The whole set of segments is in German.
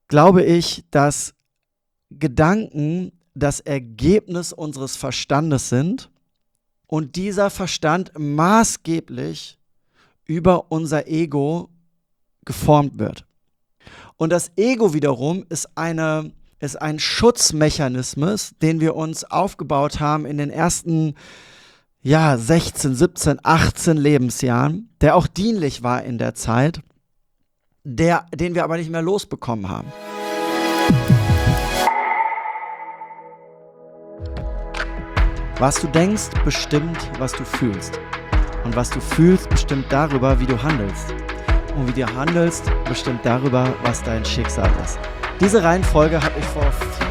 glaube ich, dass Gedanken das Ergebnis unseres Verstandes sind und dieser Verstand maßgeblich über unser Ego geformt wird. Und das Ego wiederum ist ein Schutzmechanismus, den wir uns aufgebaut haben in den ersten 16, 17, 18 Lebensjahren, der auch dienlich war in der Zeit, den wir aber nicht mehr losbekommen haben. Was du denkst, bestimmt, was du fühlst. Und was du fühlst, bestimmt darüber, wie du handelst. Und wie du handelst, bestimmt darüber, was dein Schicksal ist. Diese Reihenfolge habe ich vor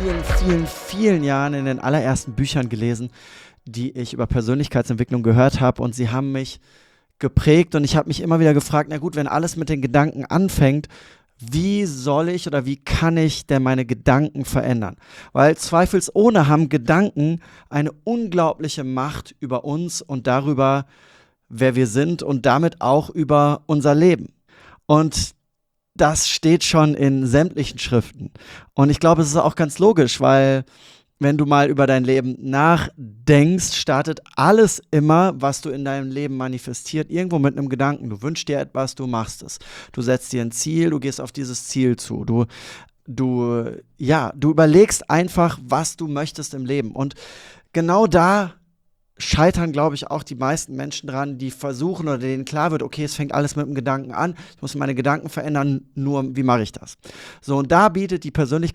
vielen Jahren in den allerersten Büchern gelesen, die ich über Persönlichkeitsentwicklung gehört habe. Und sie haben mich geprägt. Und ich habe mich immer wieder gefragt, na gut, wenn alles mit den Gedanken anfängt, wie soll ich oder wie kann ich denn meine Gedanken verändern? Weil zweifelsohne haben Gedanken eine unglaubliche Macht über uns und darüber, wer wir sind und damit auch über unser Leben. Und das steht schon in sämtlichen Schriften. Und ich glaube, es ist auch ganz logisch, weil wenn du mal über dein Leben nachdenkst, startet alles immer, was du in deinem Leben manifestiert, irgendwo mit einem Gedanken. Du wünschst dir etwas, du machst es. Du setzt dir ein Ziel, du gehst auf dieses Ziel zu. Du überlegst einfach, was du möchtest im Leben. Und genau da scheitern, glaube ich, auch die meisten Menschen dran, die versuchen oder denen klar wird, okay, es fängt alles mit dem Gedanken an, ich muss meine Gedanken verändern, nur wie mache ich das? So, und da bietet die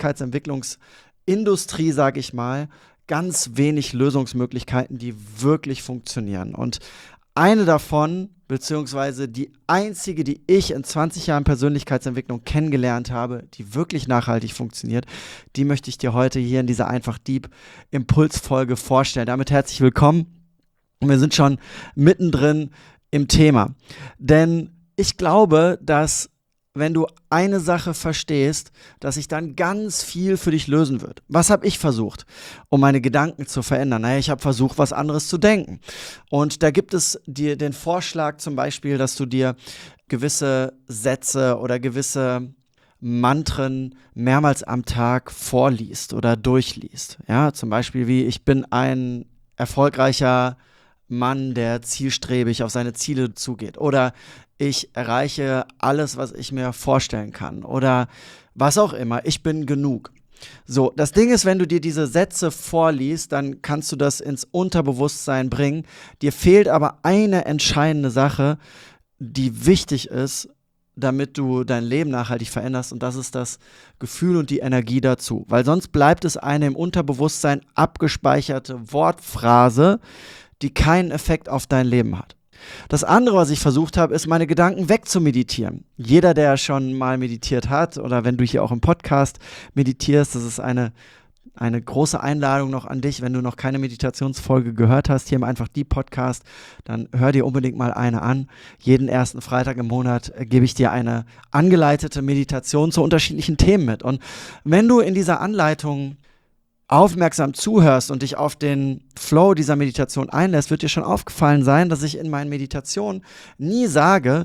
Persönlichkeitsentwicklungsindustrie, sage ich mal, ganz wenig Lösungsmöglichkeiten, die wirklich funktionieren. Und eine davon, beziehungsweise die einzige, die ich in 20 Jahren Persönlichkeitsentwicklung kennengelernt habe, die wirklich nachhaltig funktioniert, die möchte ich dir heute hier in dieser Einfach-Deep-Impulsfolge vorstellen. Damit herzlich willkommen. Wir sind schon mittendrin im Thema. Denn ich glaube, dass wenn du eine Sache verstehst, dass sich dann ganz viel für dich lösen wird. Was habe ich versucht, um meine Gedanken zu verändern? Naja, ich habe versucht, was anderes zu denken. Und da gibt es dir den Vorschlag zum Beispiel, dass du dir gewisse Sätze oder gewisse Mantren mehrmals am Tag vorliest oder durchliest. Ja, zum Beispiel wie: Ich bin ein erfolgreicher Mann, der zielstrebig auf seine Ziele zugeht. Oder ich erreiche alles, was ich mir vorstellen kann. Oder was auch immer. Ich bin genug. So, das Ding ist, wenn du dir diese Sätze vorliest, dann kannst du das ins Unterbewusstsein bringen. Dir fehlt aber eine entscheidende Sache, die wichtig ist, damit du dein Leben nachhaltig veränderst, und das ist das Gefühl und die Energie dazu. Weil sonst bleibt es eine im Unterbewusstsein abgespeicherte Wortphrase, die keinen Effekt auf dein Leben hat. Das andere, was ich versucht habe, ist, meine Gedanken wegzumeditieren. Jeder, der schon mal meditiert hat, oder wenn du hier auch im Podcast meditierst, das ist eine große Einladung noch an dich. Wenn du noch keine Meditationsfolge gehört hast, hier im Einfach-Deep-Podcast, dann hör dir unbedingt mal eine an. Jeden ersten Freitag im Monat gebe ich dir eine angeleitete Meditation zu unterschiedlichen Themen mit. Und wenn du in dieser Anleitung aufmerksam zuhörst und dich auf den Flow dieser Meditation einlässt, wird dir schon aufgefallen sein, dass ich in meinen Meditationen nie sage,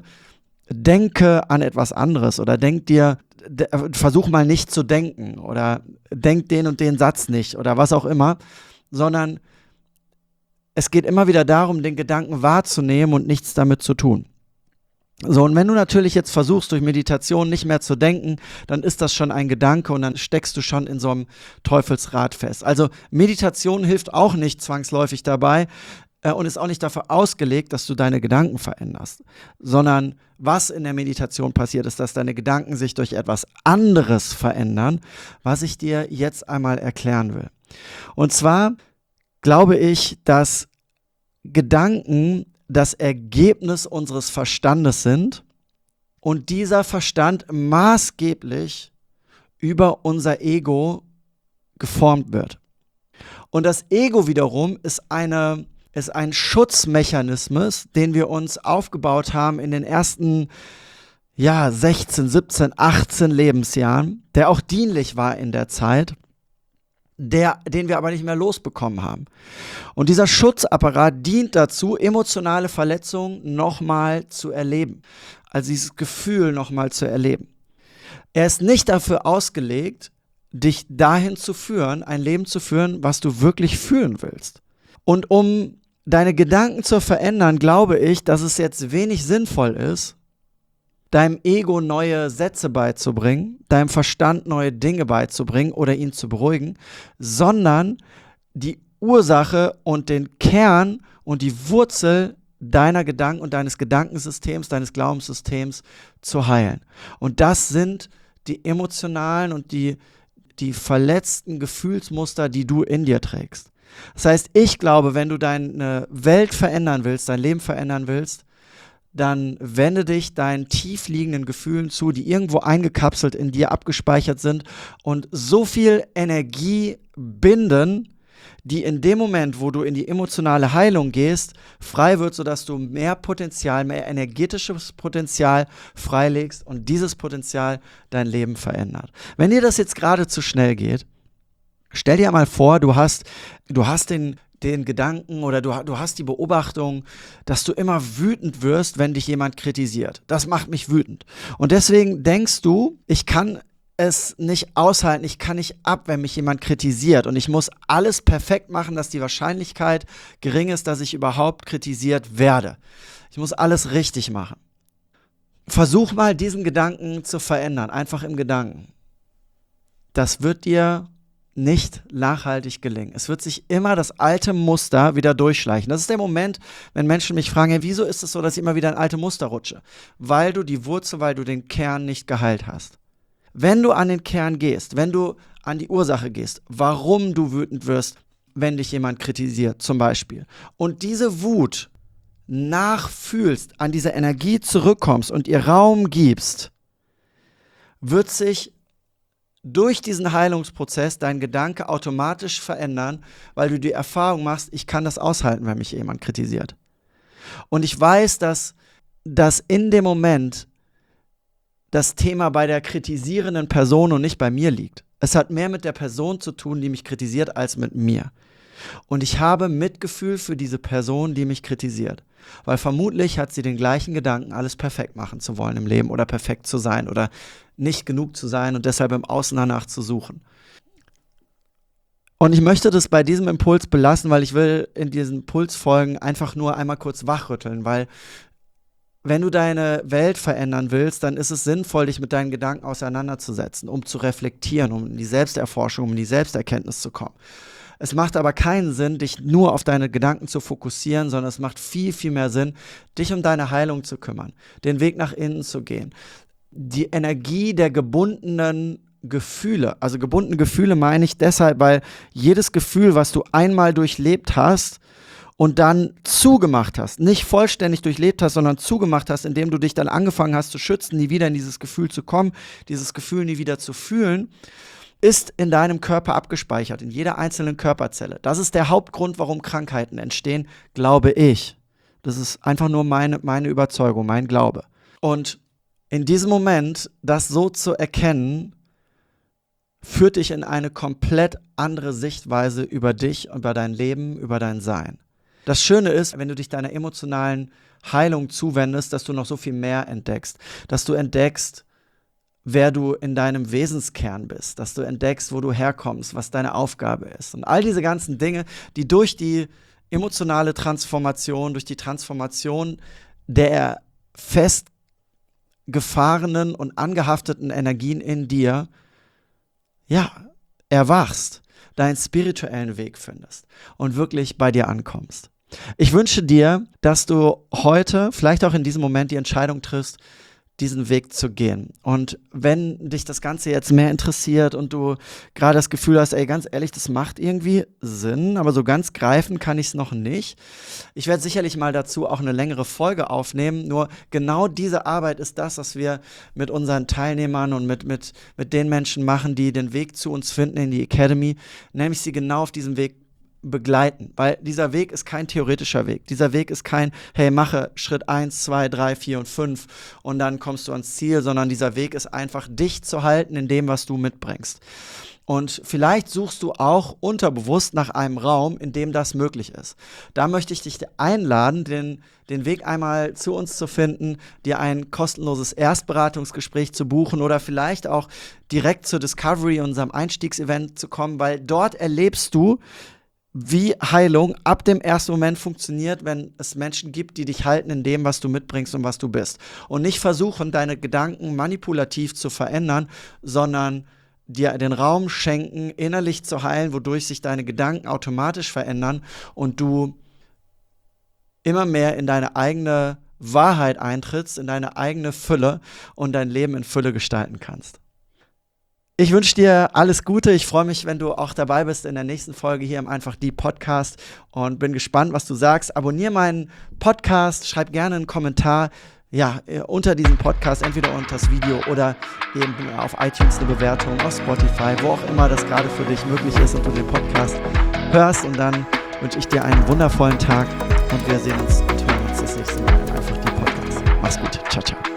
denke an etwas anderes oder versuch mal nicht zu denken oder denk den und den Satz nicht oder was auch immer, sondern es geht immer wieder darum, den Gedanken wahrzunehmen und nichts damit zu tun. So, und wenn du natürlich jetzt versuchst, durch Meditation nicht mehr zu denken, dann ist das schon ein Gedanke und dann steckst du schon in so einem Teufelsrad fest. Also Meditation hilft auch nicht zwangsläufig dabei und ist auch nicht dafür ausgelegt, dass du deine Gedanken veränderst, sondern was in der Meditation passiert, ist, dass deine Gedanken sich durch etwas anderes verändern, was ich dir jetzt einmal erklären will. Und zwar glaube ich, dass Gedanken das Ergebnis unseres Verstandes sind und dieser Verstand maßgeblich über unser Ego geformt wird. Und das Ego wiederum ist ein Schutzmechanismus, den wir uns aufgebaut haben in den ersten 16, 17, 18 Lebensjahren, der auch dienlich war in der Zeit, den wir aber nicht mehr losbekommen haben. Und dieser Schutzapparat dient dazu, emotionale Verletzungen nochmal zu erleben. Also dieses Gefühl nochmal zu erleben. Er ist nicht dafür ausgelegt, dich dahin zu führen, ein Leben zu führen, was du wirklich fühlen willst. Und um deine Gedanken zu verändern, glaube ich, dass es jetzt wenig sinnvoll ist, deinem Ego neue Sätze beizubringen, deinem Verstand neue Dinge beizubringen oder ihn zu beruhigen, sondern die Ursache und den Kern und die Wurzel deiner Gedanken und deines Gedankensystems, deines Glaubenssystems zu heilen. Und das sind die emotionalen und die verletzten Gefühlsmuster, die du in dir trägst. Das heißt, ich glaube, wenn du deine Welt verändern willst, dein Leben verändern willst, dann wende dich deinen tief liegenden Gefühlen zu, die irgendwo eingekapselt in dir abgespeichert sind und so viel Energie binden, die in dem Moment, wo du in die emotionale Heilung gehst, frei wird, sodass du mehr Potenzial, mehr energetisches Potenzial freilegst und dieses Potenzial dein Leben verändert. Wenn dir das jetzt gerade zu schnell geht, stell dir mal vor, du hast den Gedanken oder du hast die Beobachtung, dass du immer wütend wirst, wenn dich jemand kritisiert. Das macht mich wütend. Und deswegen denkst du, ich kann es nicht aushalten, ich kann nicht ab, wenn mich jemand kritisiert und ich muss alles perfekt machen, dass die Wahrscheinlichkeit gering ist, dass ich überhaupt kritisiert werde. Ich muss alles richtig machen. Versuch mal, diesen Gedanken zu verändern, einfach im Gedanken. Das wird dir nicht nachhaltig gelingen. Es wird sich immer das alte Muster wieder durchschleichen. Das ist der Moment, wenn Menschen mich fragen, hey, wieso ist es so, dass ich immer wieder in alte Muster rutsche? Weil du die Wurzel, weil du den Kern nicht geheilt hast. Wenn du an den Kern gehst, wenn du an die Ursache gehst, warum du wütend wirst, wenn dich jemand kritisiert, zum Beispiel, und diese Wut nachfühlst, an diese Energie zurückkommst und ihr Raum gibst, wird sich durch diesen Heilungsprozess dein Gedanke automatisch verändern, weil du die Erfahrung machst, ich kann das aushalten, wenn mich jemand kritisiert. Und ich weiß, dass in dem Moment das Thema bei der kritisierenden Person und nicht bei mir liegt. Es hat mehr mit der Person zu tun, die mich kritisiert, als mit mir. Und ich habe Mitgefühl für diese Person, die mich kritisiert. Weil vermutlich hat sie den gleichen Gedanken, alles perfekt machen zu wollen im Leben oder perfekt zu sein oder nicht genug zu sein und deshalb im Außen danach zu suchen. Und ich möchte das bei diesem Impuls belassen, weil ich will in diesen Impulsfolgen einfach nur einmal kurz wachrütteln, weil wenn du deine Welt verändern willst, dann ist es sinnvoll, dich mit deinen Gedanken auseinanderzusetzen, um zu reflektieren, um in die Selbsterforschung, um in die Selbsterkenntnis zu kommen. Es macht aber keinen Sinn, dich nur auf deine Gedanken zu fokussieren, sondern es macht viel, viel mehr Sinn, dich um deine Heilung zu kümmern, den Weg nach innen zu gehen. Die Energie der gebundenen Gefühle, also gebundene Gefühle meine ich deshalb, weil jedes Gefühl, was du einmal durchlebt hast, und dann zugemacht hast, nicht vollständig durchlebt hast, sondern zugemacht hast, indem du dich dann angefangen hast zu schützen, nie wieder in dieses Gefühl zu kommen, dieses Gefühl nie wieder zu fühlen, ist in deinem Körper abgespeichert, in jeder einzelnen Körperzelle. Das ist der Hauptgrund, warum Krankheiten entstehen, glaube ich. Das ist einfach nur meine Überzeugung, mein Glaube. Und in diesem Moment, das so zu erkennen, führt dich in eine komplett andere Sichtweise über dich, über dein Leben, über dein Sein. Das Schöne ist, wenn du dich deiner emotionalen Heilung zuwendest, dass du noch so viel mehr entdeckst. Dass du entdeckst, wer du in deinem Wesenskern bist. Dass du entdeckst, wo du herkommst, was deine Aufgabe ist. Und all diese ganzen Dinge, die durch die emotionale Transformation, durch die Transformation der festgefahrenen und angehafteten Energien in dir, erwachst, deinen spirituellen Weg findest und wirklich bei dir ankommst. Ich wünsche dir, dass du heute, vielleicht auch in diesem Moment, die Entscheidung triffst, diesen Weg zu gehen. Und wenn dich das Ganze jetzt mehr interessiert und du gerade das Gefühl hast, ey, ganz ehrlich, das macht irgendwie Sinn, aber so ganz greifen kann ich es noch nicht. Ich werde sicherlich mal dazu auch eine längere Folge aufnehmen, nur genau diese Arbeit ist das, was wir mit unseren Teilnehmern und mit den Menschen machen, die den Weg zu uns finden in die Academy, nämlich sie genau auf diesem Weg begleiten, weil dieser Weg ist kein theoretischer Weg. Dieser Weg ist kein, hey, mache Schritt 1, 2, 3, 4 und 5 und dann kommst du ans Ziel, sondern dieser Weg ist einfach, dich zu halten in dem, was du mitbringst. Und vielleicht suchst du auch unterbewusst nach einem Raum, in dem das möglich ist. Da möchte ich dich einladen, den Weg einmal zu uns zu finden, dir ein kostenloses Erstberatungsgespräch zu buchen oder vielleicht auch direkt zur Discovery, unserem Einstiegsevent zu kommen, weil dort erlebst du, wie Heilung ab dem ersten Moment funktioniert, wenn es Menschen gibt, die dich halten in dem, was du mitbringst und was du bist. Und nicht versuchen, deine Gedanken manipulativ zu verändern, sondern dir den Raum schenken, innerlich zu heilen, wodurch sich deine Gedanken automatisch verändern und du immer mehr in deine eigene Wahrheit eintrittst, in deine eigene Fülle und dein Leben in Fülle gestalten kannst. Ich wünsche dir alles Gute. Ich freue mich, wenn du auch dabei bist in der nächsten Folge hier im Einfach Die Podcast und bin gespannt, was du sagst. Abonniere meinen Podcast, schreib gerne einen Kommentar unter diesem Podcast, entweder unter das Video oder eben auf iTunes eine Bewertung, auf Spotify, wo auch immer das gerade für dich möglich ist und du den Podcast hörst. Und dann wünsche ich dir einen wundervollen Tag und wir sehen uns und hören uns das nächste Mal in Einfach Die Podcast. Mach's gut. Ciao, ciao.